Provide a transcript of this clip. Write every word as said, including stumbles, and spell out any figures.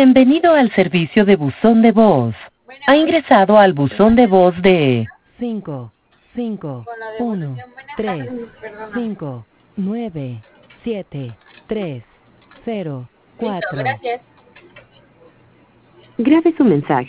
Bienvenido al servicio de buzón de voz. Ha ingresado al buzón de voz de cinco, cinco, uno, tres, cinco, nueve, siete, tres, cero, Listo, cuatro. gracias. Grabe su mensaje.